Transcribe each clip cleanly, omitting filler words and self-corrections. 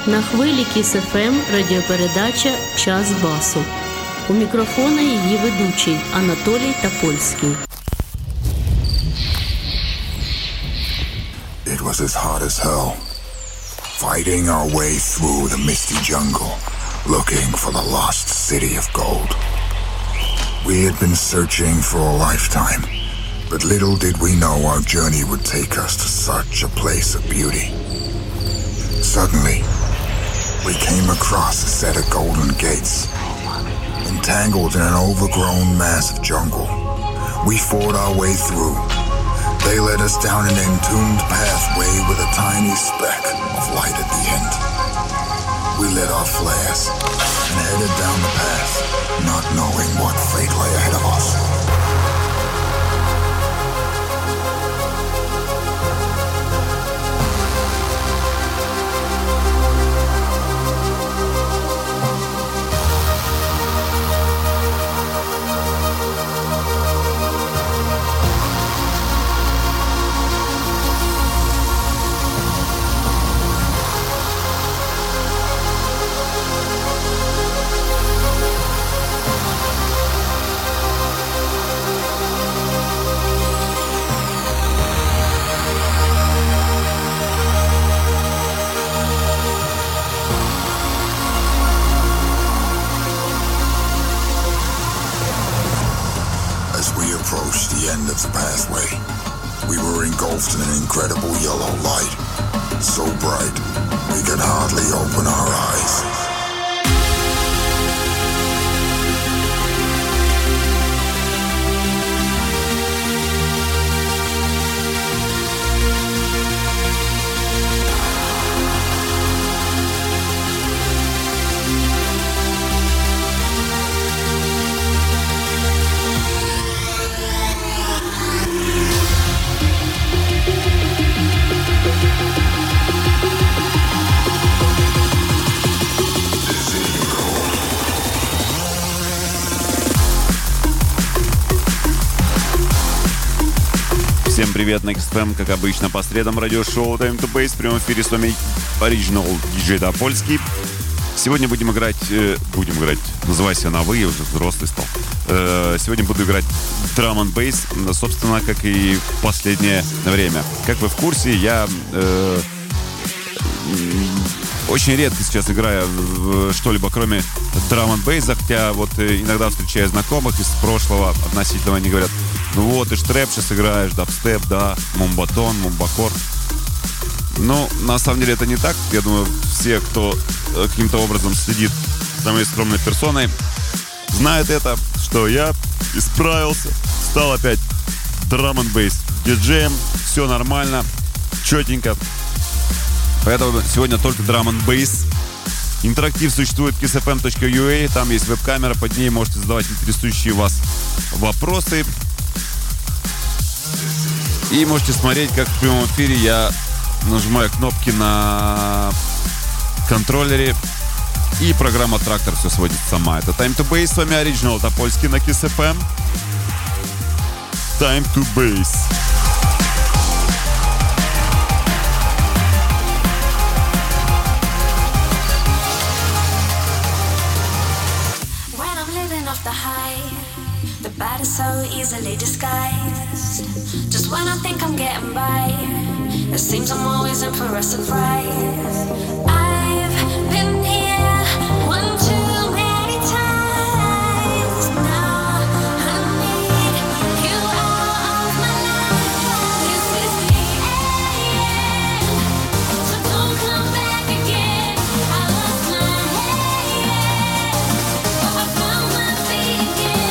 На хвилі Kiss FM радіопередача «Час басу». У мікрофона її ведучий Анатолій Топольський. It was as hot as hell, fighting our way through the misty jungle, looking for the lost city of gold. We had been searching for a lifetime, but little did we know our journey would take us to such a place of beauty. Suddenly, we came across a set of golden gates. Entangled in an overgrown mass of jungle, we fought our way through. They led us down an entombed pathway with a tiny speck of light at the end. We lit our flares and headed down the path, not knowing what fate lay ahead of us. The pathway, we were engulfed in an incredible yellow light, so bright we could hardly open our eyes. Всем привет, на XFM, как обычно, по средам радиошоу Time to Bass. В прямом эфире с вами Original DJ Топольский. Сегодня будем играть, называйся на «вы», я уже взрослый стал. Сегодня буду играть Drum and Bass, собственно, как и в последнее время. Как вы в курсе, я очень редко сейчас играю в что-либо, кроме Drum and Bass, хотя вот иногда встречаю знакомых из прошлого относительно, они говорят: ну вот, ты ж трэп сейчас играешь, дабстеп, да, мумбатон, мумбакор. Ну, на самом деле это не так. Я думаю, все, кто каким-то образом следит за моей скромной персоной, знают это, что я исправился, стал опять Drum and Bass диджеем, все нормально, четенько. Поэтому сегодня только Drum and Bass. Интерактив существует kissfm.ua, там есть веб-камера, под ней можете задавать интересующие вас вопросы. И можете смотреть, как в прямом эфире я нажимаю кнопки на контроллере, и программа «Трактор» все сводит сама. Это Time to Bass, с вами Original Топольский на Kiss FM. Time to Bass. Bad is so easily disguised. Just when I think I'm getting by, it seems I'm always in for a surprise. I've been here one too many times. Now I need you out of my life. This is the end, so don't come back again. I lost my head, but I found my feet again.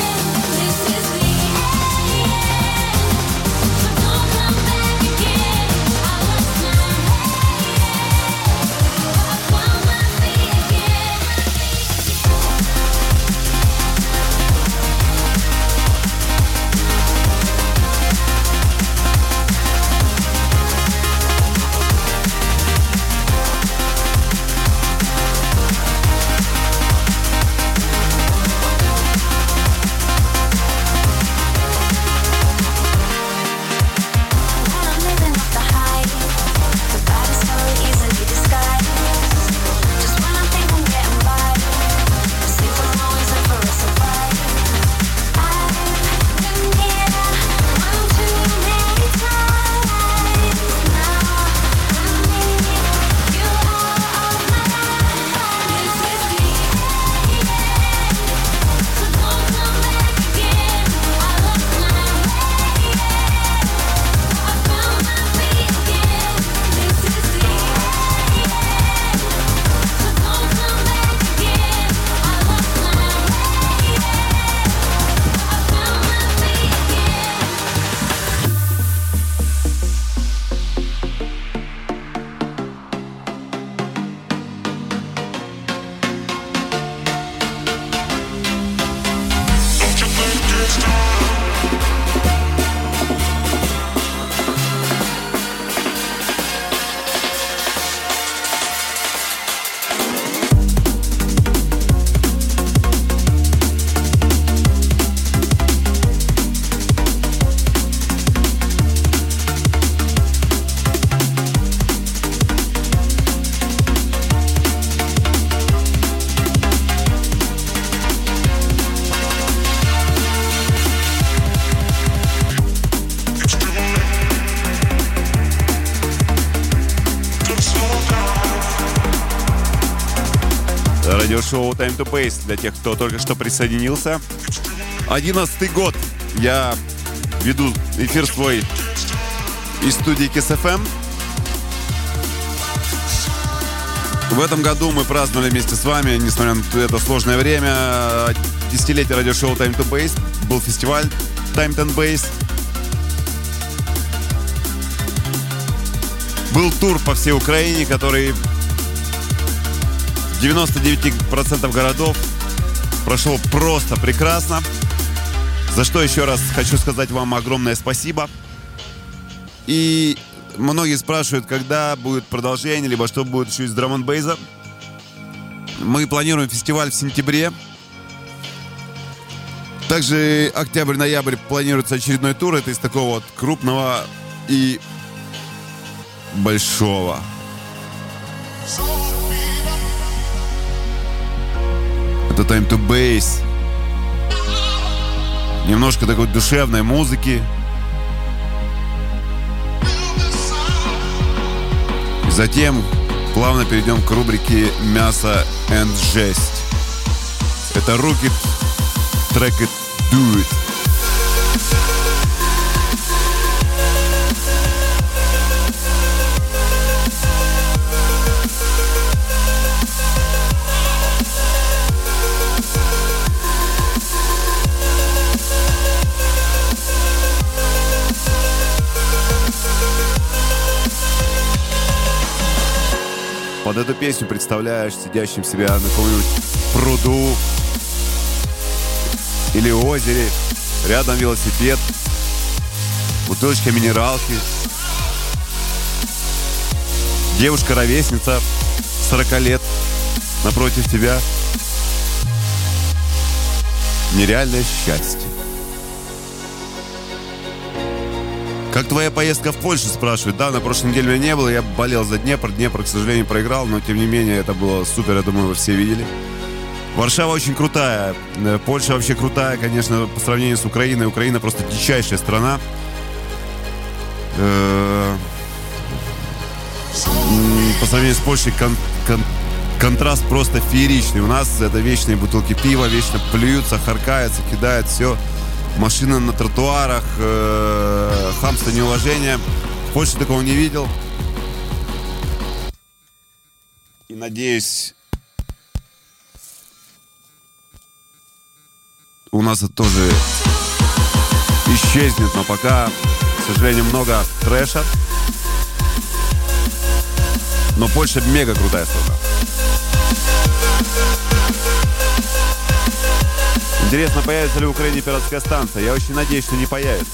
радиошоу Time to Bass для тех, кто только что присоединился. 11-й год я веду эфир свой из студии Kiss FM. В этом году мы праздновали вместе с вами, несмотря на это сложное время, десятилетие радиошоу Time to Bass. Был фестиваль Time to Bass. Был тур по всей Украине, который в 99% городов прошел просто прекрасно. За что еще раз хочу сказать вам огромное спасибо. И многие спрашивают, когда будет продолжение, либо что будет еще из драм-н-бейза. Мы планируем фестиваль в сентябре. Также октябрь-ноябрь планируется очередной тур. Это из такого вот крупного и большого. Это Time to Bass. Немножко такой душевной музыки. И затем плавно перейдем к рубрике «Мясо and жесть». Это Рукит, трек it, do it. Под эту песню представляешь сидящим себя на каком-нибудь пруду или озере, рядом велосипед, бутылочка минералки, девушка-ровесница 40 лет напротив тебя. Нереальное счастье. Как твоя поездка в Польшу, спрашивают. Да, на прошлой неделе меня не было, я болел за Днепр. Днепр, к сожалению, проиграл, но тем не менее это было супер, я думаю, вы все видели. Варшава очень крутая. Польша вообще крутая, конечно, по сравнению с Украиной. Украина просто дичайшая страна. По сравнению с Польшей контраст просто фееричный. У нас это вечные бутылки пива, вечно плюются, харкаются, кидают все. Машины на тротуарах, хамство, неуважение. В Польше такого не видел. И надеюсь, у нас это тоже исчезнет. Но пока, к сожалению, много трэша. Но Польша мега крутая страна. Интересно, появится ли в Украине пиратская станция? Я очень надеюсь, что не появится.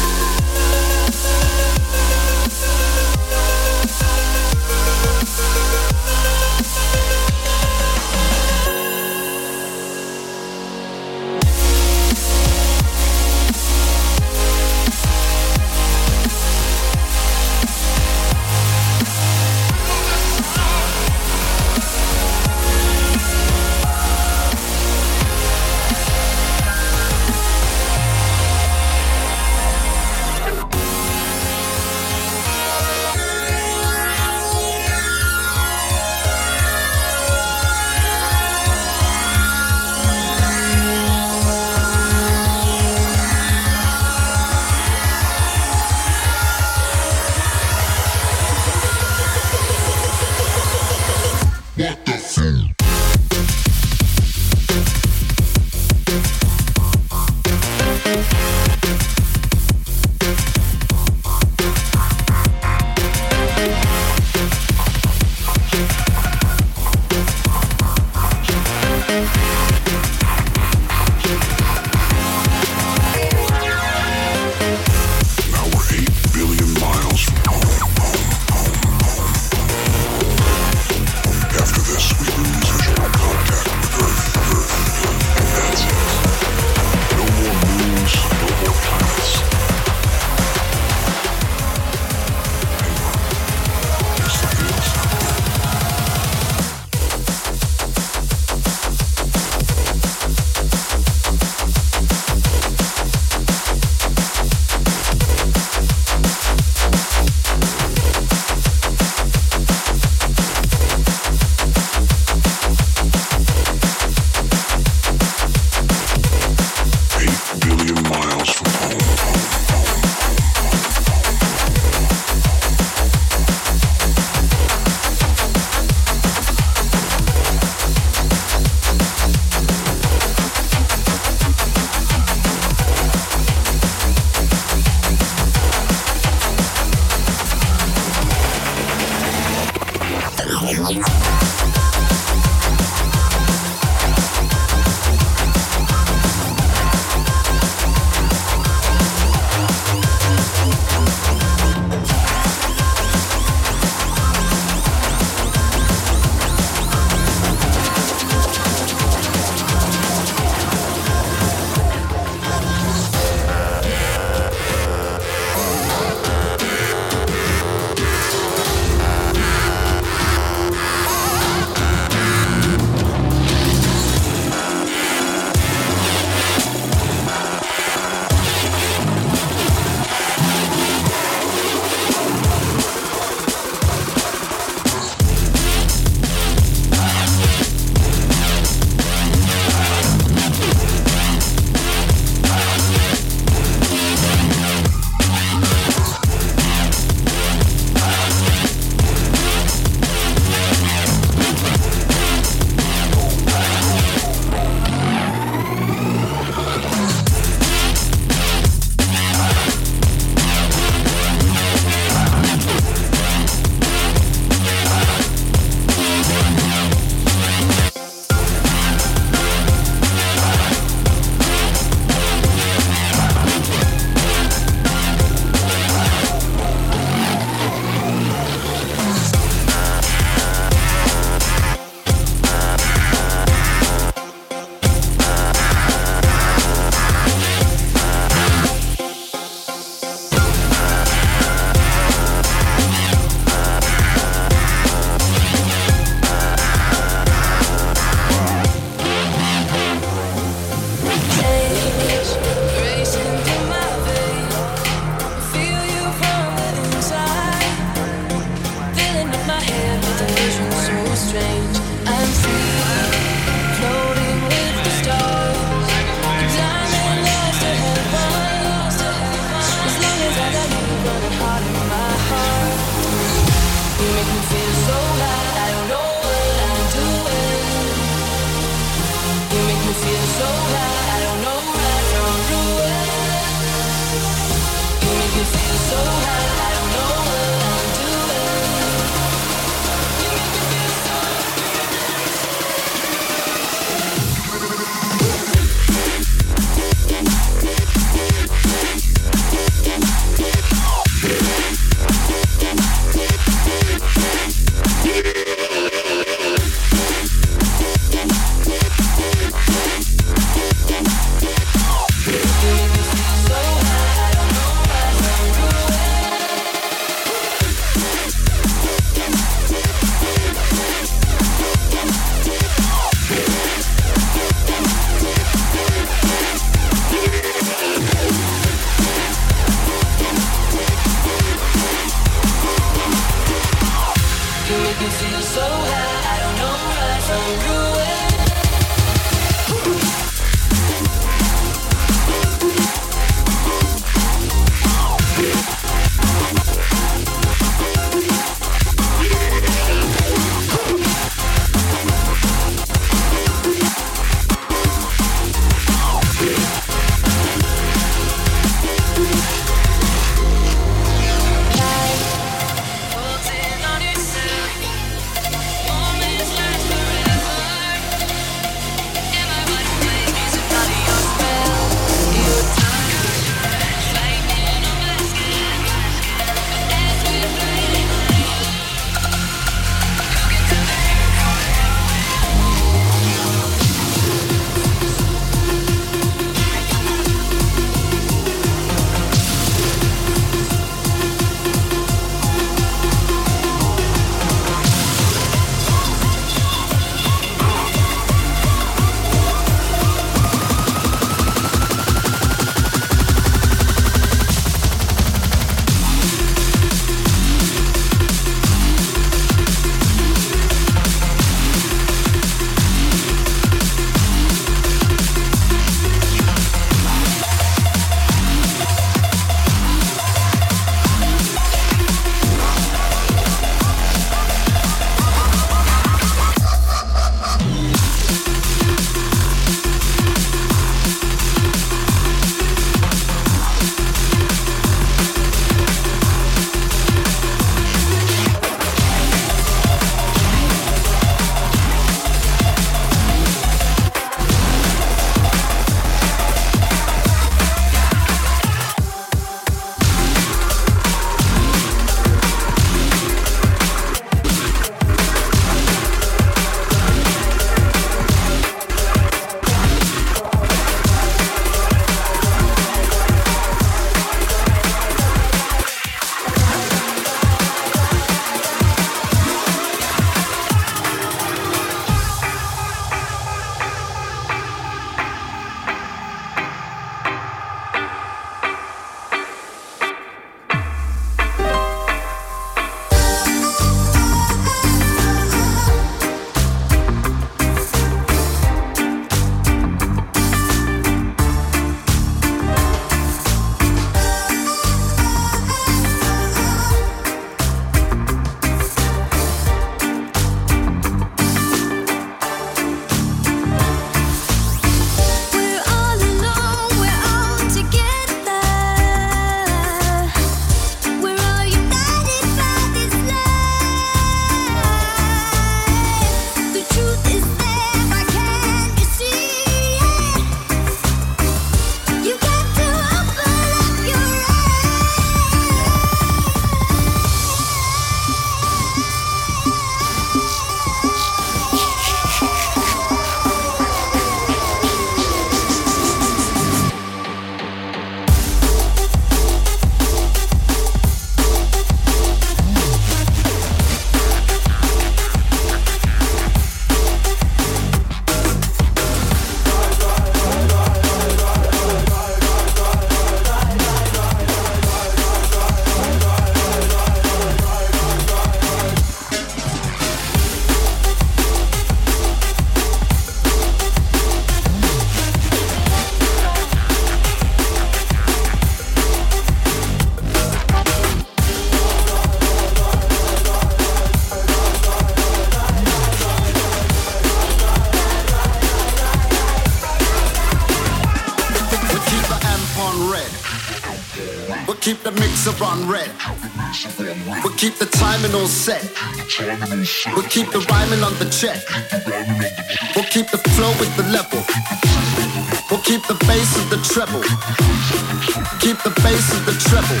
on red. We'll keep the mixer on red. We'll keep the timing all set. We'll keep the rhyming on the check. We'll keep the flow with the level. We'll keep the bass of the treble. Keep the bass of the treble.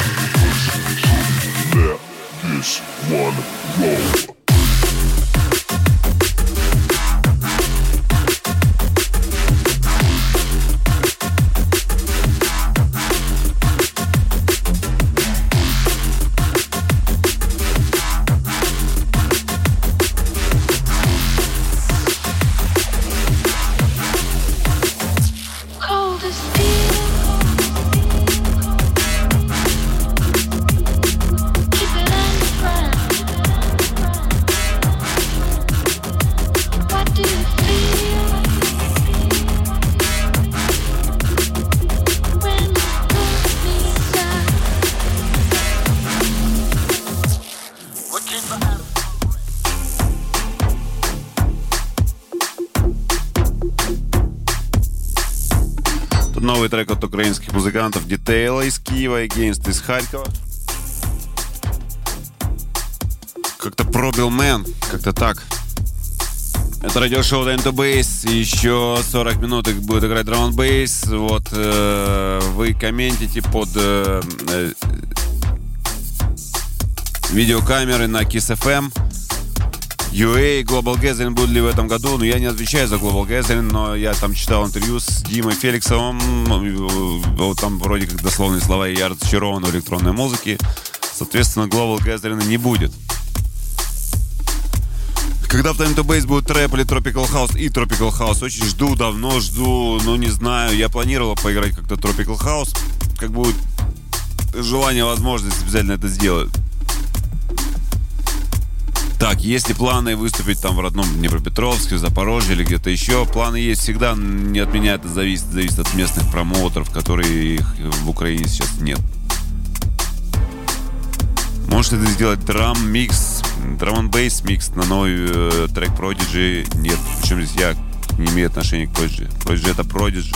Let this one roll. Новый трек от украинских музыкантов Detail из Киева и Against из Харькова. Как-то пробил мэн, как-то так. Это радиошоу Time to Bass. Еще 40 минут их будет играть Drum and Bass. Вот вы комментите под видеокамеры на Kiss FM. UA, Global Gathering будет ли в этом году? Ну, я не отвечаю за Global Gathering, но я там читал интервью с Димой Феликсовым. Там вроде как дословные слова: «Я разочарован в электронной музыке». Соответственно, Global Gathering не будет. Когда в Time to Bass будет трэп или Tropical House и Tropical House? Очень жду, давно жду, ну не знаю. Я планировал поиграть как-то Tropical House. Как будет желание, возможность, обязательно это сделаю. Так, есть ли планы выступить там в родном Днепропетровске, в Запорожье или где-то еще? Планы есть всегда, не от меня это зависит от местных промоутеров, которые их в Украине сейчас нет. Может ли ты сделать драм-микс, драм-н-бейс микс на новый трек Prodigy? Нет, причем здесь я не имею отношения к Prodigy. Prodigy — это Prodigy.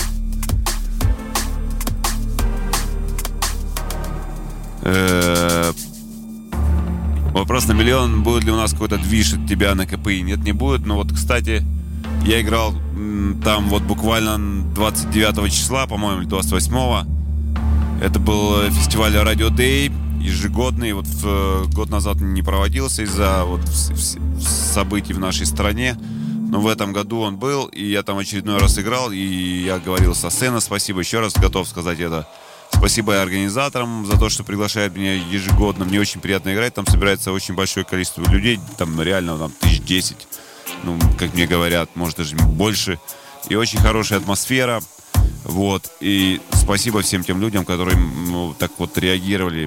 Вопрос на миллион: будет ли у нас какой-то движ от тебя на КПИ? Нет, не будет. Но вот, кстати, я играл там вот буквально 29 числа, по-моему, или 28-го. Это был фестиваль Radio Day ежегодный. Вот год назад не проводился из-за вот событий в нашей стране. Но в этом году он был, и я там очередной раз играл. И я говорил со сцены спасибо. Еще раз готов сказать это. Спасибо и организаторам за то, что приглашают меня ежегодно. Мне очень приятно играть. Там собирается очень большое количество людей. Там реально там 1010. Ну, как мне говорят, может даже больше. И очень хорошая атмосфера. Вот. И спасибо всем тем людям, которые так вот реагировали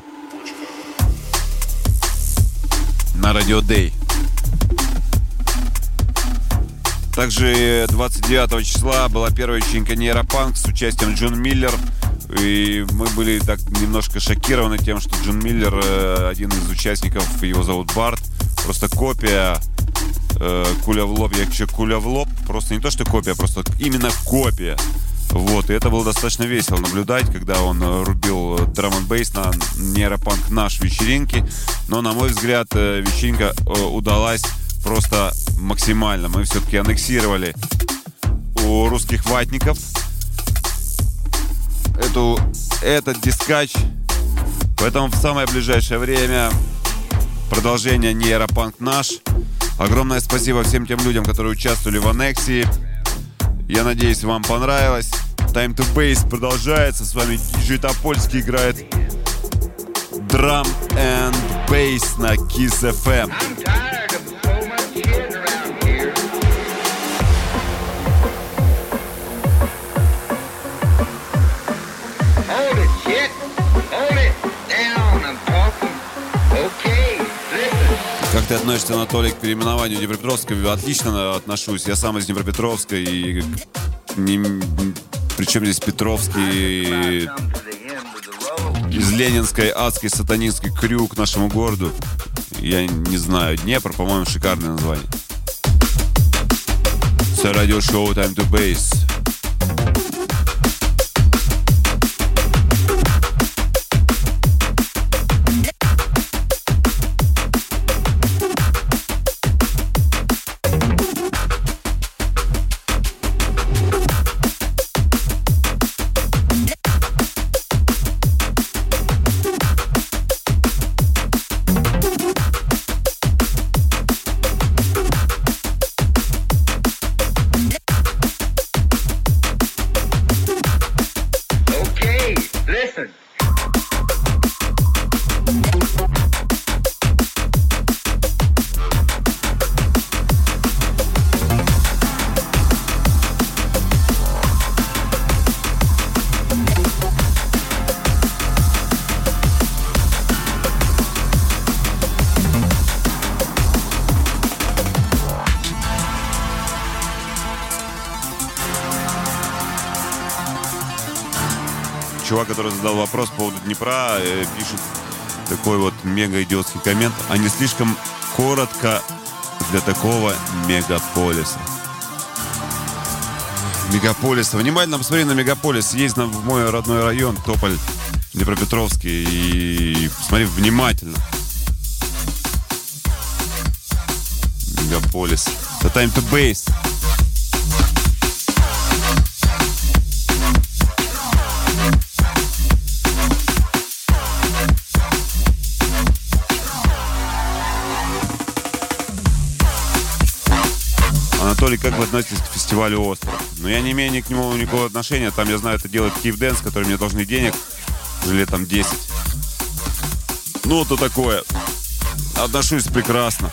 на Radio Day. Также 29 числа была первая вечеринка Нейропанк с участием Джон Миллер. И мы были так немножко шокированы тем, что Джон Миллер, один из участников, его зовут Барт, просто копия Куля в лоб. Я еще Куля в лоб, просто не то что копия, просто именно копия. Вот, и это было достаточно весело наблюдать, когда он рубил драм-н-бейс на Нейропанк наш вечеринке. Но, на мой взгляд, вечеринка удалась просто максимально. Мы все-таки аннексировали у русских ватников этот дискач. Поэтому в самое ближайшее время продолжение Нейропанк наш. Огромное спасибо всем тем людям, которые участвовали в аннексии. Я надеюсь, вам понравилось. Time to Bass продолжается. С вами DJ Топольский играет Drum and Bass на Kiss FM. Как ты относишься, Анатолий, к переименованию Днепропетровска? Отлично отношусь. Я сам из Днепропетровска, и причем здесь Петровский, из Ленинской, адской, сатанинской крюк к нашему городу. Я не знаю. Днепр, по-моему, шикарное название. Это радиошоу Time to Bass. чувак, который задал вопрос по поводу Днепра, пишет такой вот мега-идиотский коммент. А не слишком коротко для такого мегаполиса. Мегаполиса. Внимательно посмотри на мегаполис. Есть в мой родной район, Тополь, Днепропетровский. И посмотри внимательно. Мегаполис. The time to base. Анатолий, как вы относитесь к фестивалю «Остров»? Ну, я не имею к нему никакого отношения. Там, я знаю, это делает Киев Дэнс, которые мне должны денег. Уже лет там 10. Ну, то такое. Отношусь прекрасно.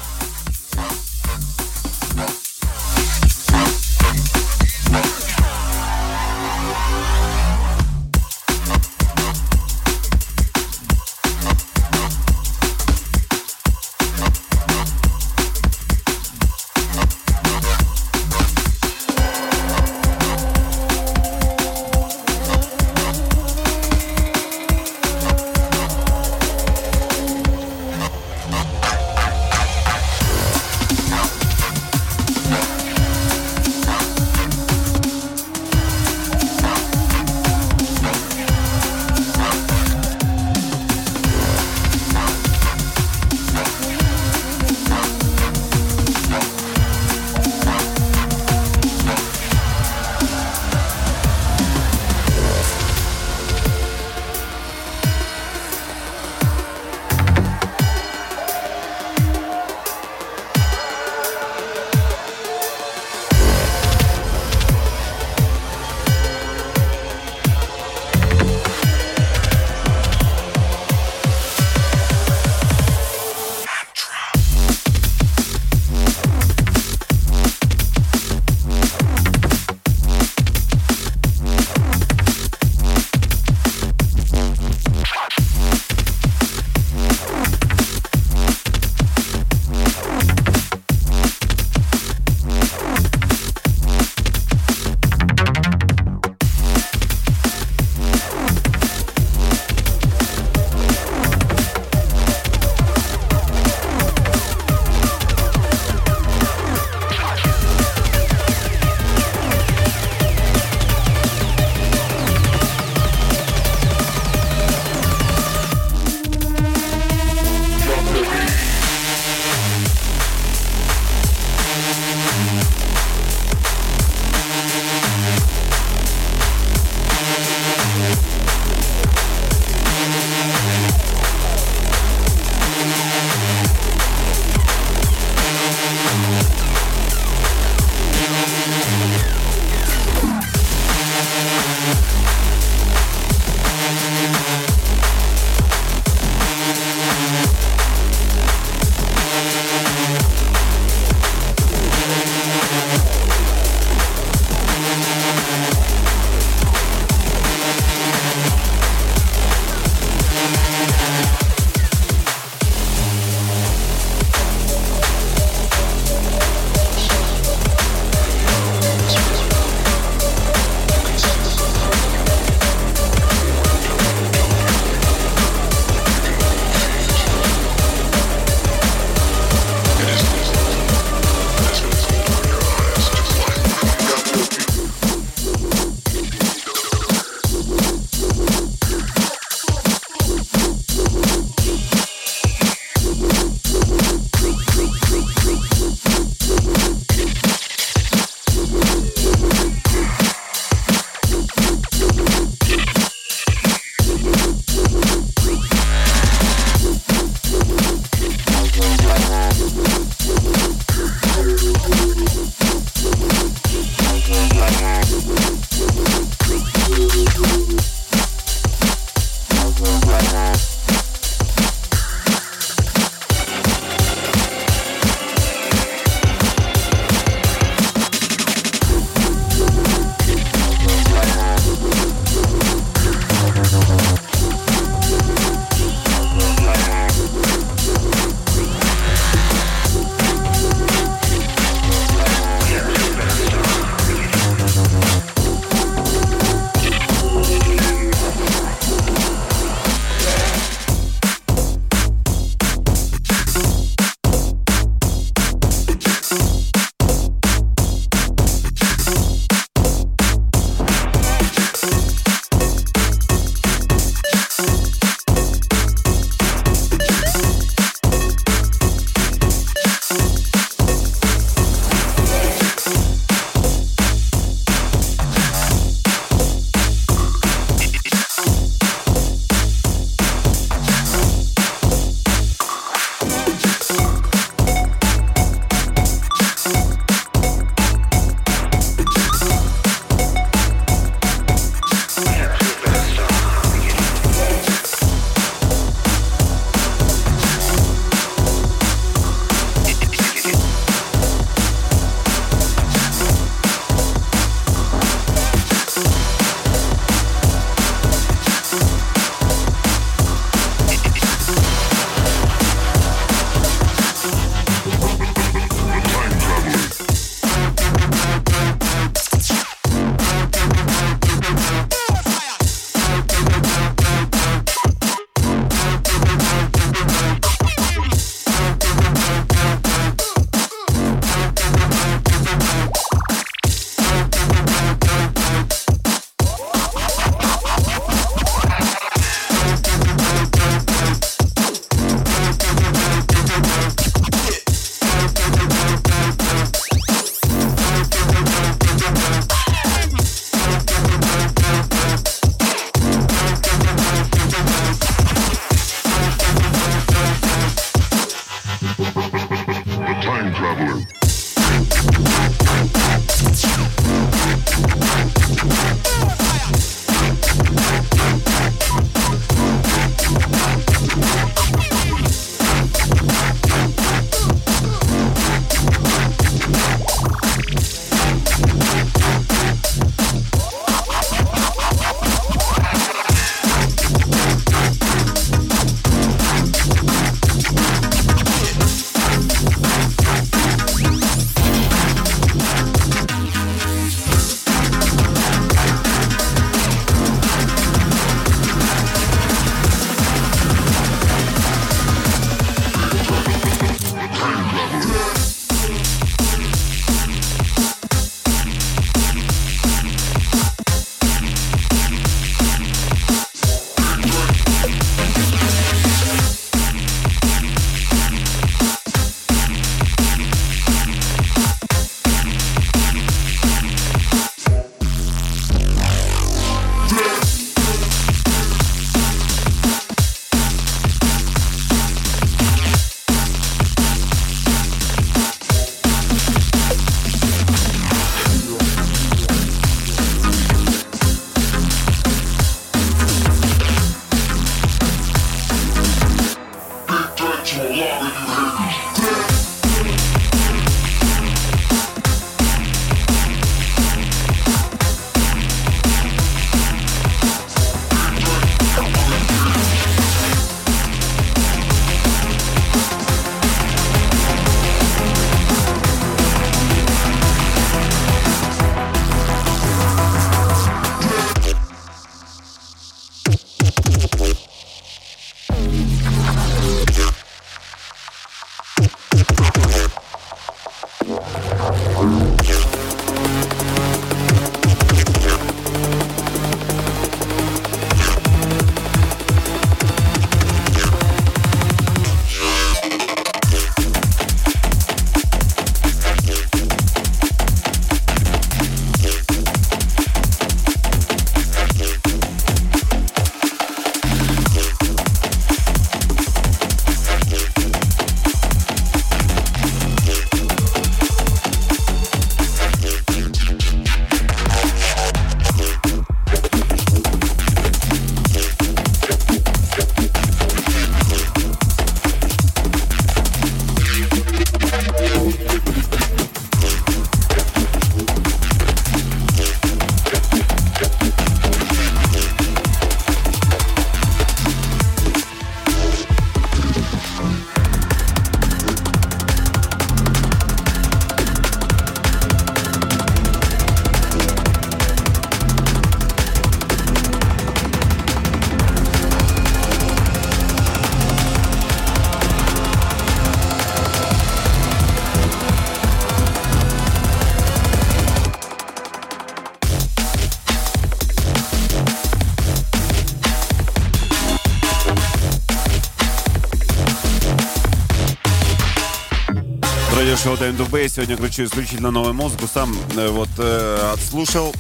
радиошоу Time to Bass. Сегодня кручу исключительно новую музыку. Сам отслушал.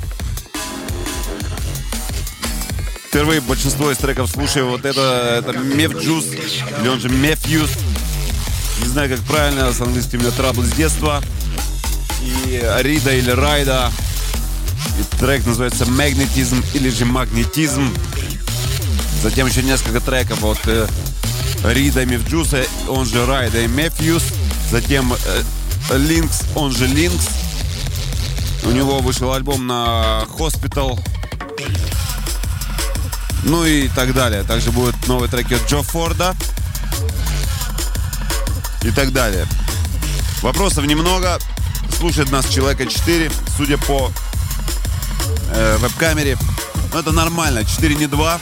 Впервые большинство из треков слушаю. Вот это Meth Juice, или он же Meth. Не знаю, как правильно. С английским у меня траблы с детства. И Рида или Райда. И трек называется Magnetism или же Магнетизм. Затем еще несколько треков от Рида и Meth Juice, он же Райда и Meth. Затем Lynx, он же Lynx. У него вышел альбом на Hospital. Ну и так далее. Также будут новые треки от Джо Форда. И так далее. Вопросов немного. Слушает нас человека 4, судя по веб-камере. Но это нормально. 4 не 2.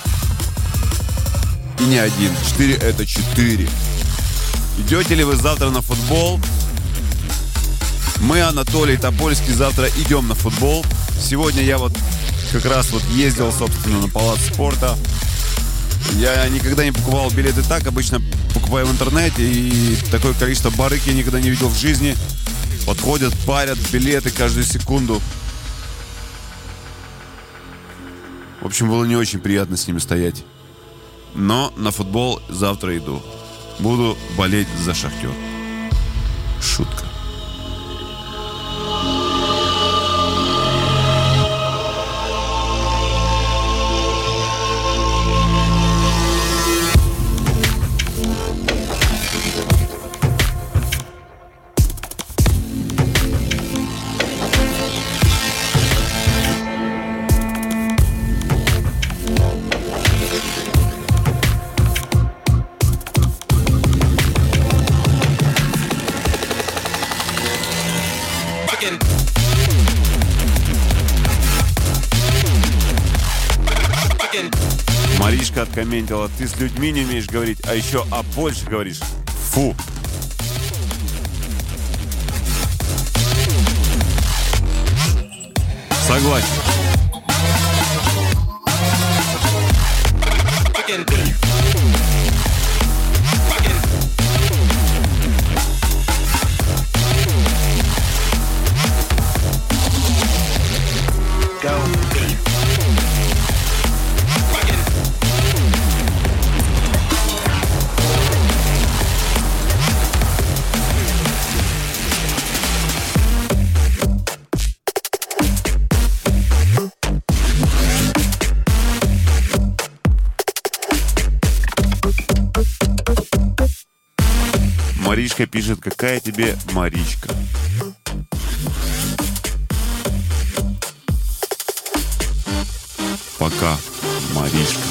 И не 1. 4 это 4. Идете ли вы завтра на футбол? Мы, Анатолий Топольский, завтра идем на футбол. Сегодня я вот как раз вот ездил, собственно, на Палац спорта. Я никогда не покупал билеты так. Обычно покупаю в интернете. И такое количество барыг я никогда не видел в жизни. Подходят, парят билеты каждую секунду. В общем, было не очень приятно с ними стоять. Но на футбол завтра иду. Буду болеть за Шахтер. Шутка. Маришка откомментила: ты с людьми не умеешь говорить, а еще о Польше говоришь. Фу. Согласен. Маришка пишет: какая тебе Маричка? Пока, Маришка.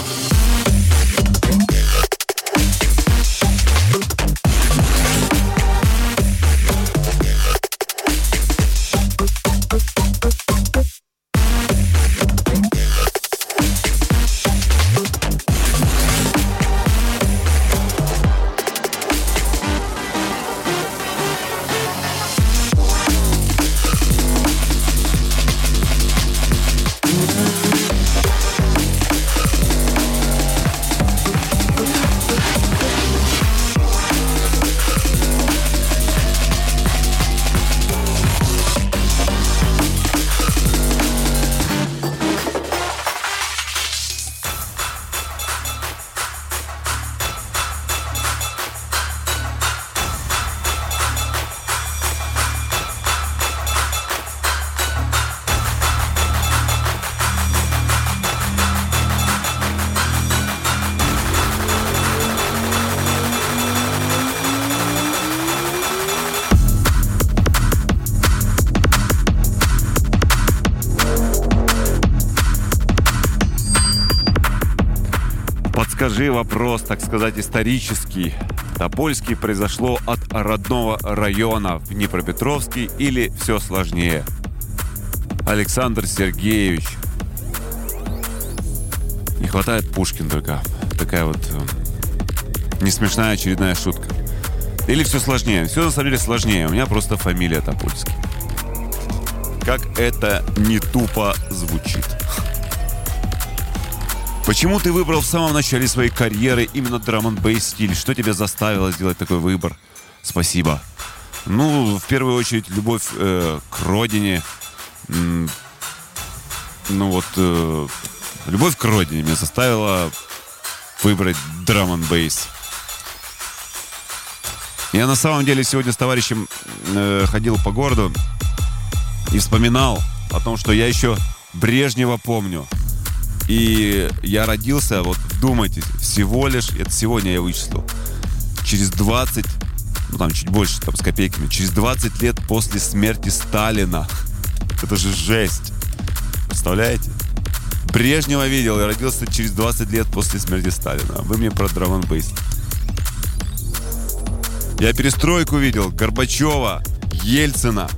Скажи вопрос, так сказать, исторический. Топольский произошло от родного района в Днепропетровске или все сложнее? Александр Сергеевич. Не хватает Пушкин только. Такая вот несмешная очередная шутка. Или все сложнее? Все на самом деле сложнее. У меня просто фамилия Топольский. Как это не тупо звучит. Почему ты выбрал в самом начале своей карьеры именно драм-н-бейс стиль? Что тебя заставило сделать такой выбор? Спасибо. Ну, в первую очередь, любовь к родине. Любовь к родине меня заставила выбрать драм-н-бейс. Я на самом деле сегодня с товарищем ходил по городу и вспоминал о том, что я еще Брежнева помню. И я родился, вот вдумайтесь, всего лишь, это сегодня я вычислил, через 20, там чуть больше, там с копейками, через 20 лет после смерти Сталина. Это же жесть. Представляете? Брежнева видел и родился через 20 лет после смерти Сталина. А вы мне про драм-н-бейс. Я перестройку видел, Горбачева, Ельцина.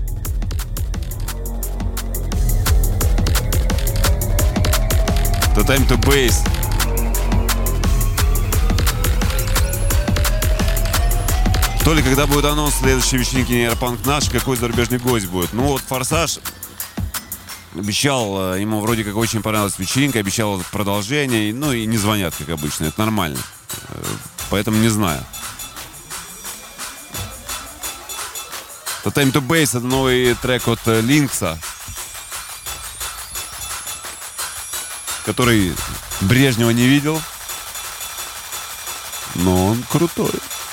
The Time to Bass. То ли когда будет анонс следующей вечеринки Нейропанк наш, какой зарубежный гость будет. Ну вот Форсаж обещал, ему вроде как очень понравилась вечеринка, обещал продолжение, ну и не звонят, как обычно, это нормально. Поэтому не знаю. The Time to Bass — это новый трек от Линкса, который Брежнева не видел, но он крутой.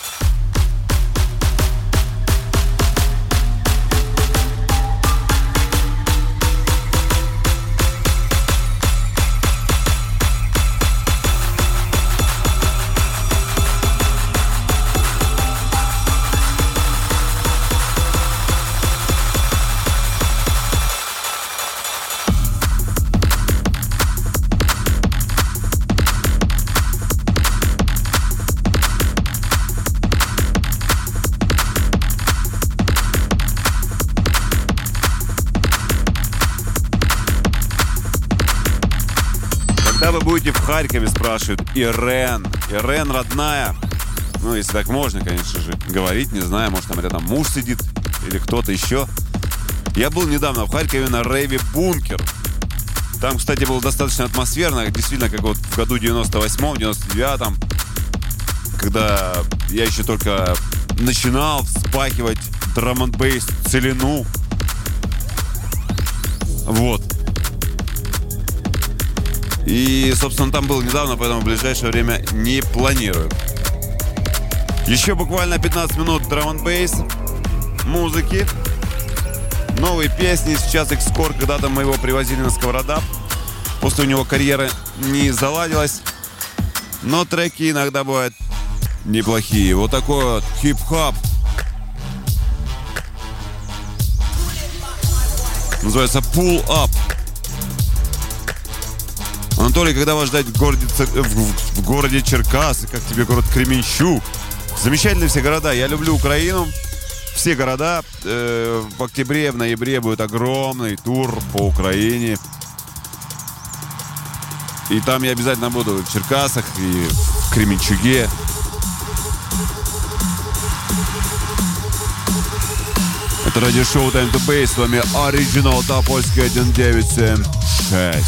Будете в Харькове, спрашивают. Ирен родная. Ну, если так можно, конечно же, говорить. Не знаю, может, там рядом муж сидит или кто-то еще. Я был недавно в Харькове на рейве «Бункер». Там, кстати, было достаточно атмосферно. Действительно, как вот в году 98-м, 99-м, когда я еще только начинал вспахивать драм-н-бейс целину. Вот. И, собственно, там был недавно, поэтому в ближайшее время не планирую. Еще буквально 15 минут драм-н-бейс, музыки, новые песни. Сейчас Экскор, когда-то мы его привозили на Сковорода. После у него карьера не заладилась, но треки иногда бывают неплохие. Вот такой вот хип-хоп. Называется «Pull Up». Анатолий, когда вас ждать в городе Черкассы, как тебе город Кременчуг? Замечательные все города. Я люблю Украину. Все города. В октябре, в ноябре будет огромный тур по Украине. И там я обязательно буду в Черкассах и в Кременчуге. Это радиошоу Time to Bass. С вами Original Топольский 1976.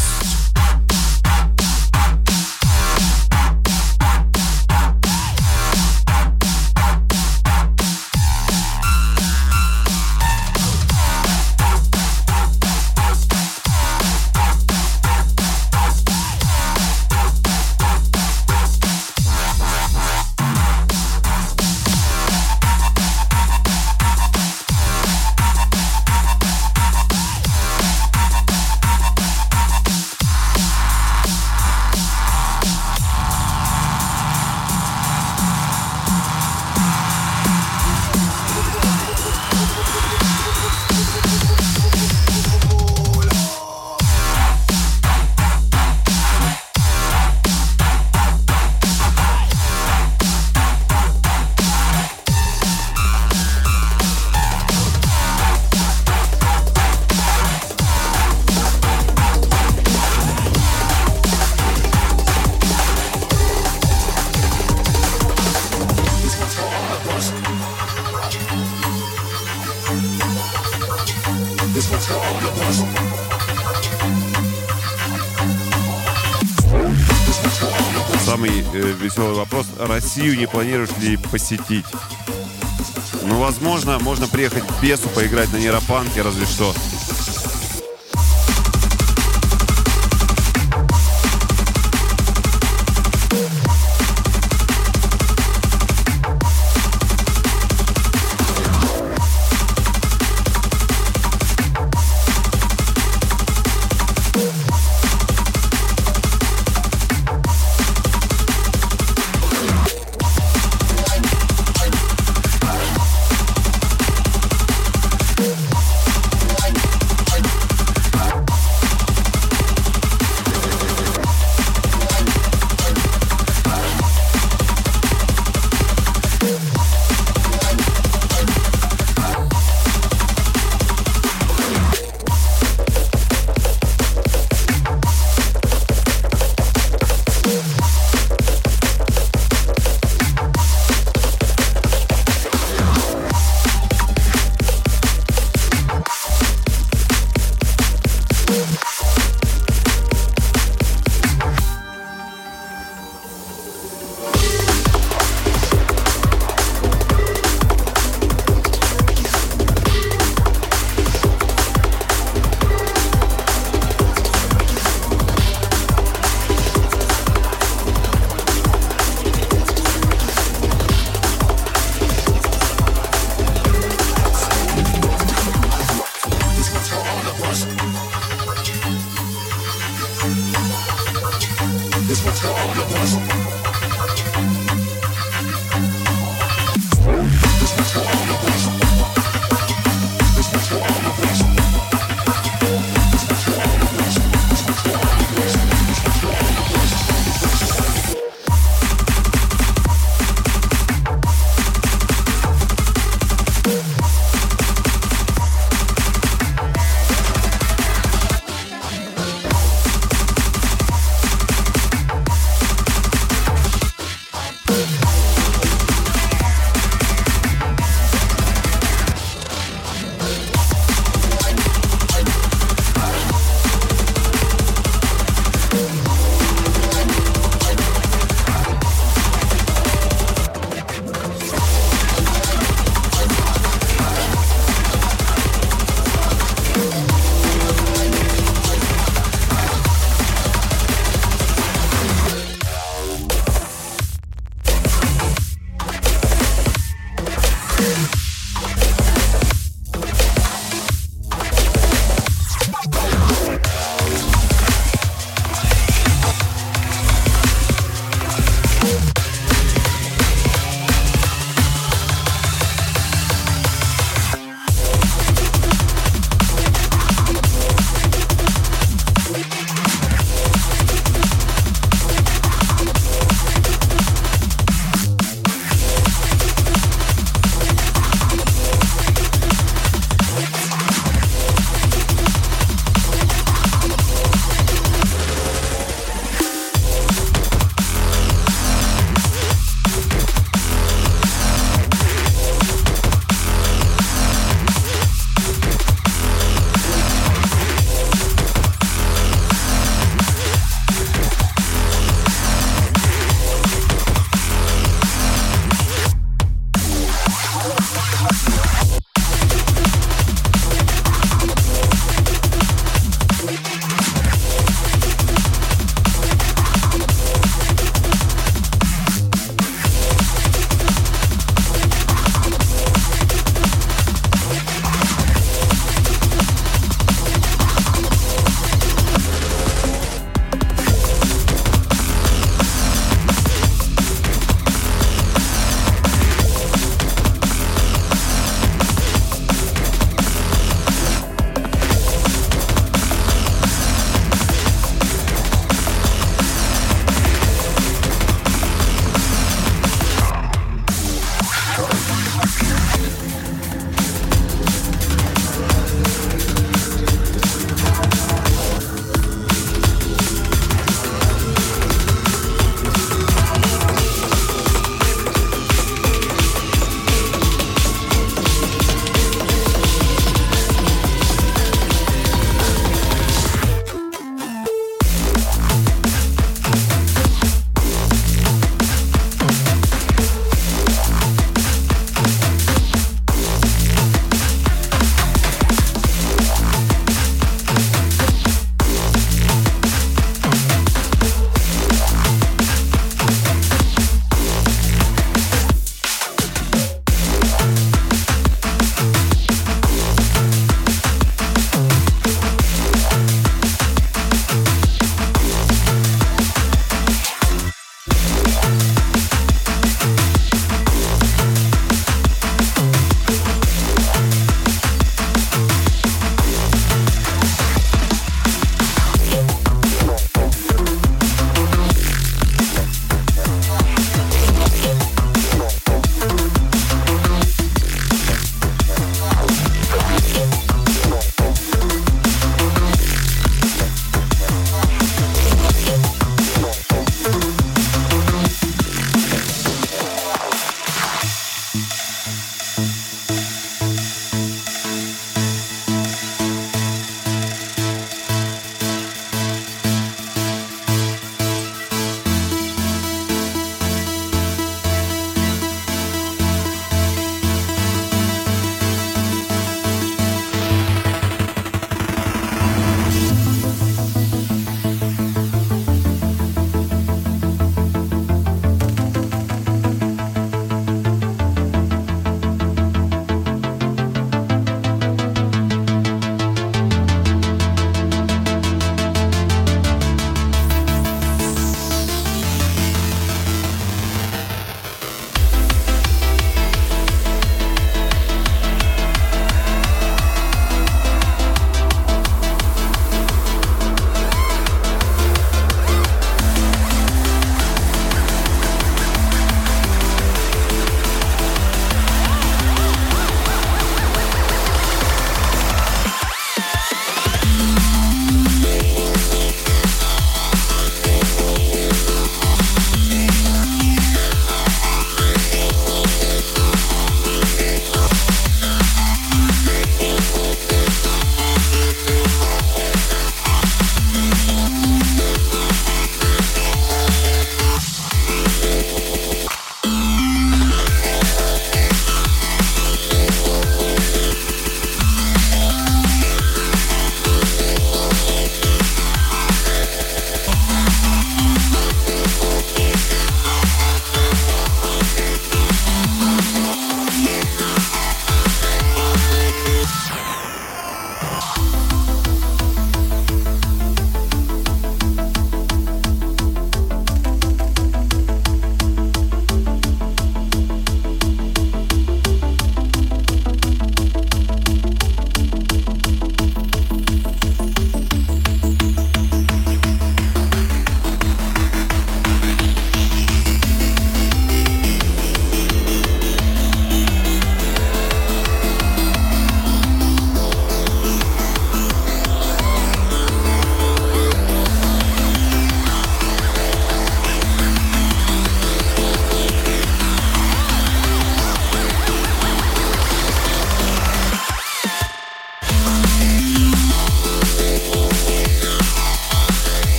Самый веселый вопрос. Россию не планируешь ли посетить? Ну, возможно, можно приехать к Бесу, поиграть на нейропанке, разве что.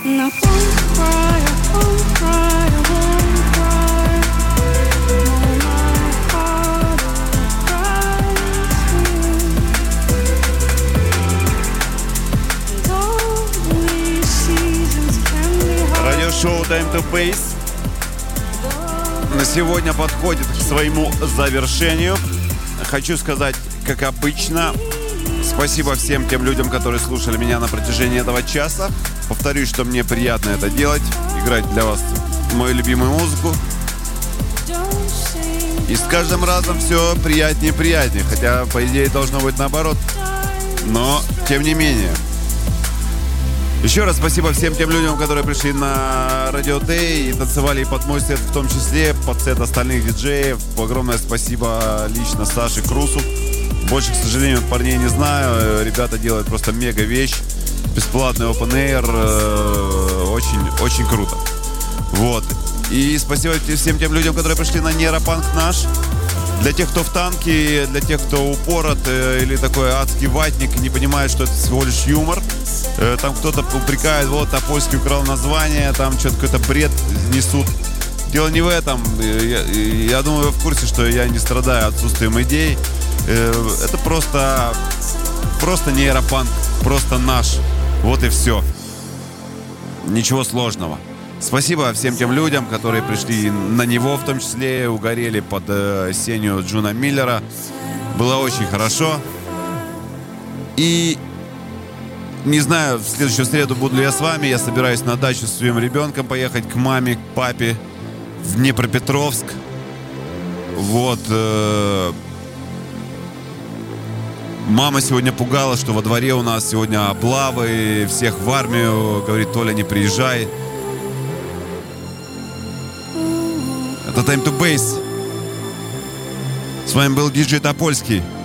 Радиошоу Time to Bass на сегодня подходит к своему завершению. Хочу сказать, как обычно, спасибо всем тем людям, которые слушали меня на протяжении этого часа. Повторюсь, что мне приятно это делать, играть для вас мою любимую музыку. И с каждым разом все приятнее и приятнее, хотя, по идее, должно быть наоборот. Но, тем не менее. Еще раз спасибо всем тем людям, которые пришли на Radio Day и танцевали под мой сет, в том числе под сет остальных диджеев. Огромное спасибо лично Саше Крусу. Больше, к сожалению, парней не знаю. Ребята делают просто мега вещь. Бесплатный open air. Очень, очень круто. Вот. И спасибо всем тем людям, которые пришли на нейропанк наш. Для тех, кто в танке, для тех, кто упорот или такой адский ватник, не понимает, что это всего лишь юмор. Там кто-то упрекает, вот, Топольский украл название, там что-то какой-то бред несут. Дело не в этом. Я думаю, вы в курсе, что я не страдаю отсутствием идей. Это просто нейропанк, просто наш. Вот и все. Ничего сложного. Спасибо всем тем людям, которые пришли на него, в том числе, угорели под сенью Джона Миллера. Было очень хорошо. И не знаю, в следующую среду буду ли я с вами. Я собираюсь на дачу со своим ребенком поехать к маме, к папе в Днепропетровск. Вот. Мама сегодня пугала, что во дворе у нас сегодня облавы, всех в армию. Говорит, Толя, не приезжай. Это Time to Bass. С вами был диджей Топольский.